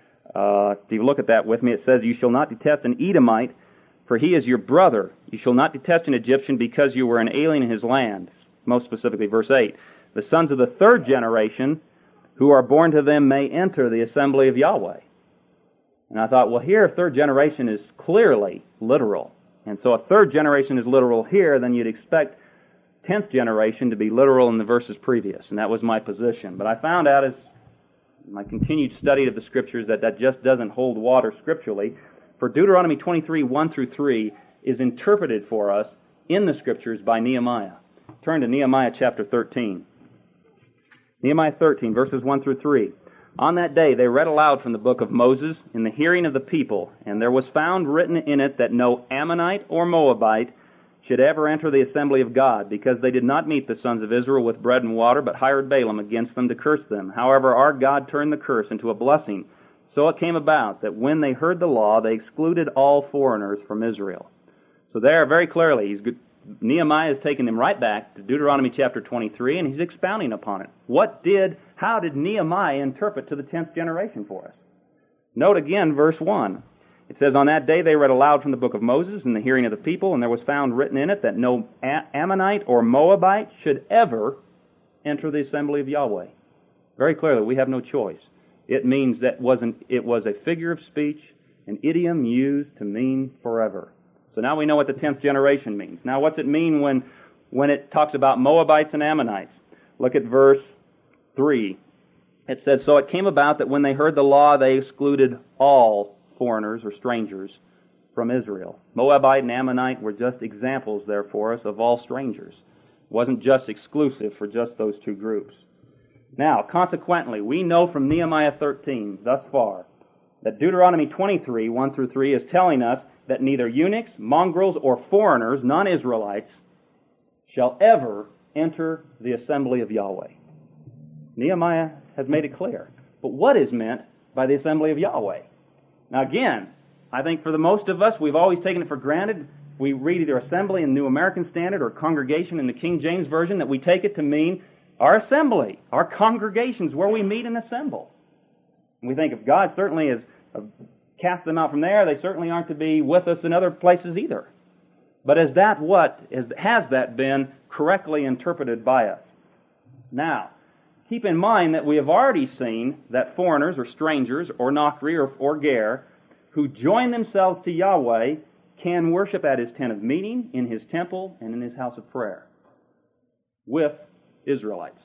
If you look at that with me, it says, "You shall not detest an Edomite, for he is your brother. You shall not detest an Egyptian because you were an alien in his land." Most specifically, verse 8. "The sons of the 3rd generation who are born to them may enter the assembly of Yahweh." And I thought, well, here 3rd generation is clearly literal. And so if 3rd generation is literal here, then you'd expect 10th generation to be literal in the verses previous. And that was my position. But I found out as my continued study of the Scriptures that just doesn't hold water scripturally. For Deuteronomy 23, 1 through 3 is interpreted for us in the Scriptures by Nehemiah. Turn to Nehemiah chapter 13. Nehemiah 13, verses 1 through 3. "On that day they read aloud from the book of Moses in the hearing of the people, and there was found written in it that no Ammonite or Moabite should ever enter the assembly of God, because they did not meet the sons of Israel with bread and water, but hired Balaam against them to curse them. However, our God turned the curse into a blessing. So it came about that when they heard the law, they excluded all foreigners from Israel." So there, very clearly, Nehemiah has taken them right back to Deuteronomy chapter 23, and he's expounding upon it. How did Nehemiah interpret to the 10th generation for us? Note again verse 1. It says, "On that day they read aloud from the book of Moses in the hearing of the people, and there was found written in it that no Ammonite or Moabite should ever enter the assembly of Yahweh. Very clearly, we have no choice. It means that it was a figure of speech, an idiom used to mean forever. So now we know what the 10th generation means. Now what's it mean when it talks about Moabites and Ammonites? Look at verse 3. It says, "So it came about that when they heard the law, they excluded all foreigners or strangers from Israel." Moabite and Ammonite were just examples there for us of all strangers. It wasn't just exclusive for just those two groups. Now, consequently, we know from Nehemiah 13 thus far that Deuteronomy 23, 1 through 3, is telling us that neither eunuchs, mongrels, or foreigners, non-Israelites, shall ever enter the assembly of Yahweh. Nehemiah has made it clear. But what is meant by the assembly of Yahweh? Now again, I think for the most of us, we've always taken it for granted. We read either assembly in the New American Standard or congregation in the King James Version, that we take it to mean our assembly, our congregations where we meet and assemble. And we think if God certainly has cast them out from there, they certainly aren't to be with us in other places either. But has that been correctly interpreted by us? Now, keep in mind that we have already seen that foreigners or strangers or Nochri or Ger who join themselves to Yahweh can worship at His tent of meeting, in His temple, and in His house of prayer with Israelites.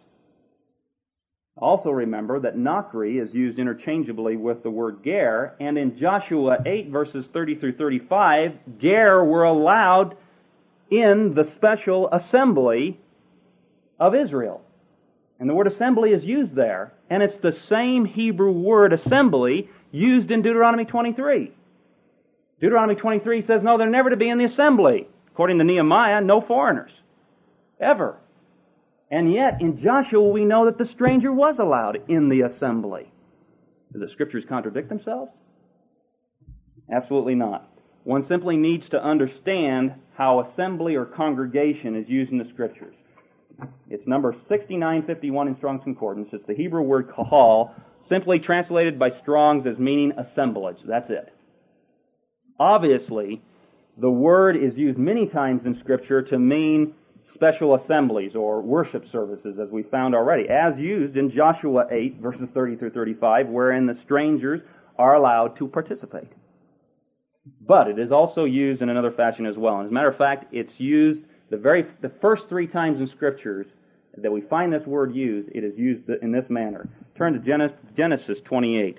Also remember that Nochri is used interchangeably with the word Ger, and in Joshua 8 verses 30 through 35, Ger were allowed in the special assembly of Israel. And the word assembly is used there, and it's the same Hebrew word assembly used in Deuteronomy 23. Deuteronomy 23 says, no, they're never to be in the assembly. According to Nehemiah, no foreigners. Ever. And yet, in Joshua, we know that the stranger was allowed in the assembly. Do the Scriptures contradict themselves? Absolutely not. One simply needs to understand how assembly or congregation is used in the Scriptures. It's number 6951 in Strong's Concordance. It's the Hebrew word kahal, simply translated by Strong's as meaning assemblage. That's it. Obviously, the word is used many times in Scripture to mean special assemblies or worship services, as we found already, as used in Joshua 8, verses 30 through 35, wherein the strangers are allowed to participate. But it is also used in another fashion as well. And as a matter of fact, it's used the first three times in Scriptures that we find this word used, it is used in this manner. Turn to Genesis 28.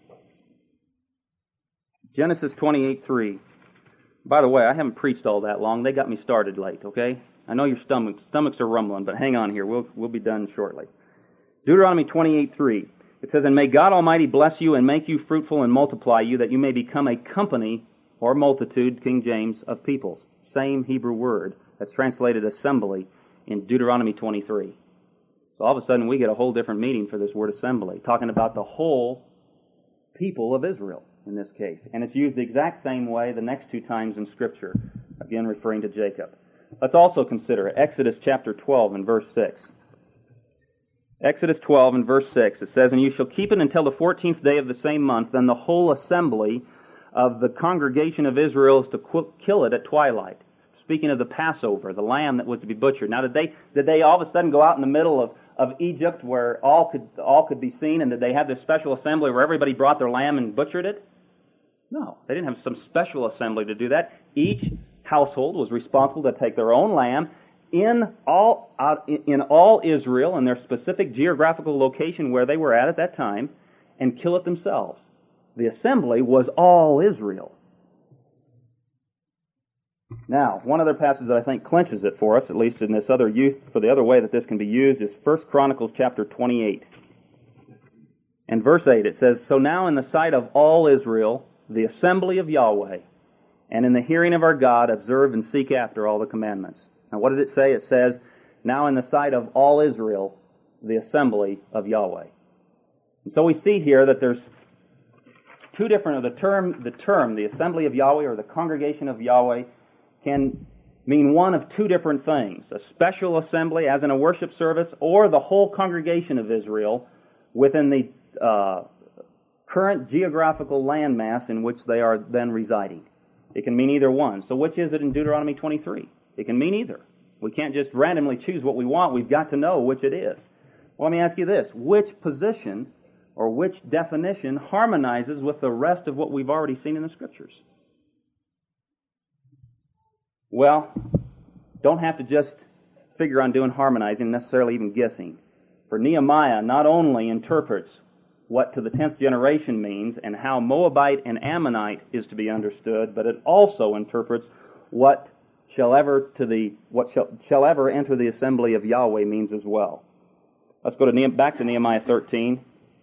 Genesis 28:3. By the way, I haven't preached all that long. They got me started late, okay? I know your stomachs are rumbling, but hang on here. We'll be done shortly. Deuteronomy 28:3. It says, "And may God Almighty bless you and make you fruitful and multiply you, that you may become a company," or multitude, King James, "of peoples." Same Hebrew word that's translated assembly in Deuteronomy 23. So all of a sudden we get a whole different meaning for this word assembly, talking about the whole people of Israel in this case. And it's used the exact same way the next two times in Scripture, again referring to Jacob. Let's also consider Exodus chapter 12 and verse 6. Exodus 12 and verse 6, it says, "And you shall keep it until the 14th day of the same month, then the whole assembly of the congregation of Israel is to kill it at twilight." Speaking of the Passover, the lamb that was to be butchered. Now, did they all of a sudden go out in the middle of Egypt where all could be seen, and did they have this special assembly where everybody brought their lamb and butchered it? No, they didn't have some special assembly to do that. Each household was responsible to take their own lamb in all Israel, in their specific geographical location where they were at that time, and kill it themselves. The assembly was all Israel. Now, one other passage that I think clinches it for us, at least in this other use, for the other way that this can be used, is 1 Chronicles chapter 28. And verse 8, it says, "So now in the sight of all Israel, the assembly of Yahweh, and in the hearing of our God, observe and seek after all the commandments." Now, what did it say? It says, "Now in the sight of all Israel, the assembly of Yahweh." And so we see here that there's two different, the term, the assembly of Yahweh or the congregation of Yahweh, can mean one of two different things. A special assembly, as in a worship service, or the whole congregation of Israel within the current geographical landmass in which they are then residing. It can mean either one. So which is it in Deuteronomy 23? It can mean either. We can't just randomly choose what we want. We've got to know which it is. Well, let me ask you this. Which position or which definition harmonizes with the rest of what we've already seen in the Scriptures? Well, don't have to just figure on doing harmonizing, necessarily even guessing. For Nehemiah not only interprets what to the 10th generation means and how Moabite and Ammonite is to be understood, but it also interprets what shall ever enter the assembly of Yahweh means as well. Let's go back to Nehemiah 13.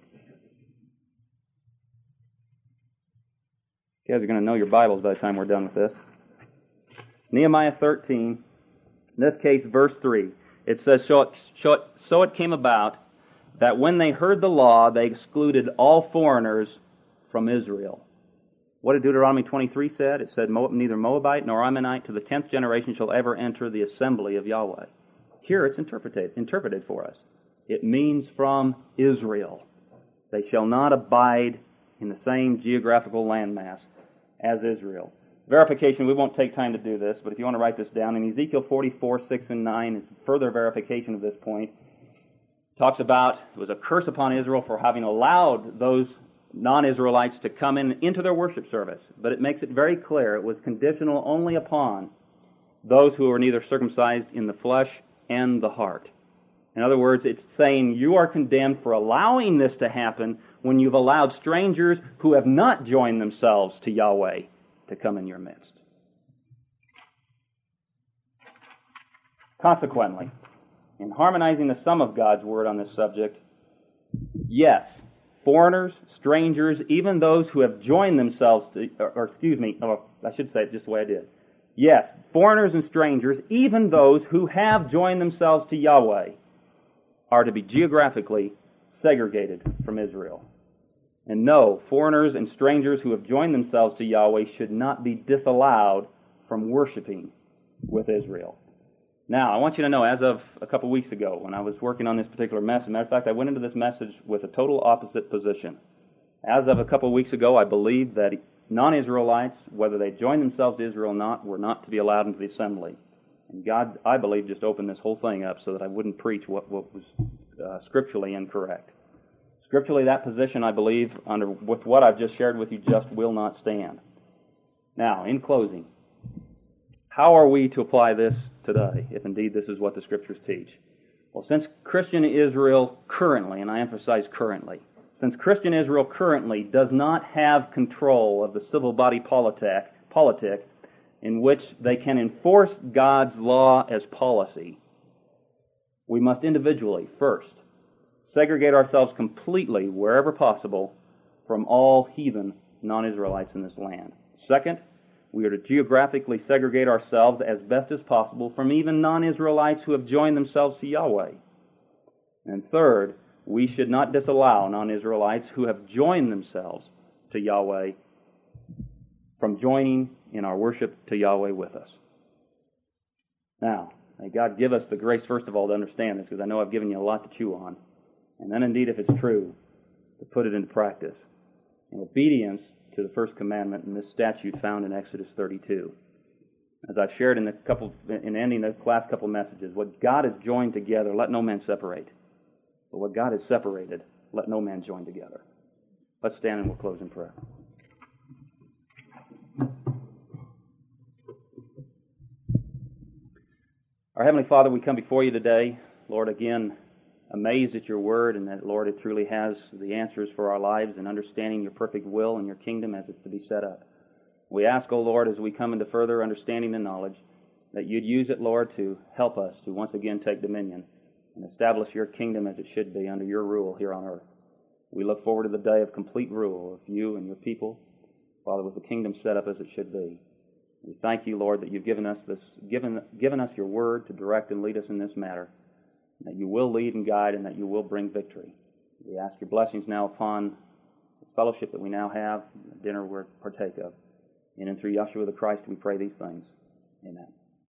You guys are going to know your Bibles by the time we're done with this. Nehemiah 13, in this case, verse 3. It says, So it came about that when they heard the law, they excluded all foreigners from Israel. What did Deuteronomy 23 said? It said, Neither Moabite nor Ammonite to the 10th generation shall ever enter the assembly of Yahweh. Here it's interpreted for us. It means from Israel. They shall not abide in the same geographical landmass as Israel. Verification, we won't take time to do this, but if you want to write this down, in Ezekiel 44, 6 and 9 is further verification of this point. It talks about it was a curse upon Israel for having allowed those non-Israelites to come into their worship service. But it makes it very clear it was conditional only upon those who were neither circumcised in the flesh and the heart. In other words, it's saying you are condemned for allowing this to happen when you've allowed strangers who have not joined themselves to Yahweh to come in your midst. Consequently, in harmonizing the sum of God's Word on this subject, yes, foreigners, strangers, even those who have joined themselves to, I should say it just the way I did. Yes, foreigners and strangers, even those who have joined themselves to Yahweh, are to be geographically segregated from Israel. And no, foreigners and strangers who have joined themselves to Yahweh should not be disallowed from worshiping with Israel. Now, I want you to know, as of a couple weeks ago, when I was working on this particular message, as a matter of fact, I went into this message with a total opposite position. As of a couple weeks ago, I believed that non-Israelites, whether they joined themselves to Israel or not, were not to be allowed into the assembly. And God, I believe, just opened this whole thing up so that I wouldn't preach what was scripturally incorrect. Scripturally, that position, I believe, with what I've just shared with you, just will not stand. Now, in closing, how are we to apply this today, if indeed this is what the Scriptures teach? Well, since Christian Israel currently, and I emphasize currently, since Christian Israel currently does not have control of the civil body politic in which they can enforce God's law as policy, we must individually, first, segregate ourselves completely, wherever possible, from all heathen non-Israelites in this land. Second, we are to geographically segregate ourselves as best as possible from even non-Israelites who have joined themselves to Yahweh. And third, we should not disallow non-Israelites who have joined themselves to Yahweh from joining in our worship to Yahweh with us. Now, may God give us the grace, first of all, to understand this, because I know I've given you a lot to chew on. And then, indeed, if it's true, to put it into practice in obedience to the first commandment and this statute found in Exodus 32. As I've shared in ending the last couple of messages, what God has joined together, let no man separate. But what God has separated, let no man join together. Let's stand and we'll close in prayer. Our Heavenly Father, we come before you today, Lord, again, amazed at your word and that, Lord, it truly has the answers for our lives and understanding your perfect will and your kingdom as it's to be set up. We ask, O Lord, as we come into further understanding and knowledge, that you'd use it, Lord, to help us to once again take dominion and establish your kingdom as it should be under your rule here on earth. We look forward to the day of complete rule of you and your people, Father, with the kingdom set up as it should be. We thank you, Lord, that you've given us your word to direct and lead us in this matter, and that you will lead and guide and that you will bring victory. We ask your blessings now upon the fellowship that we now have, the dinner we're partake of. In and through Yeshua the Christ we pray these things. Amen.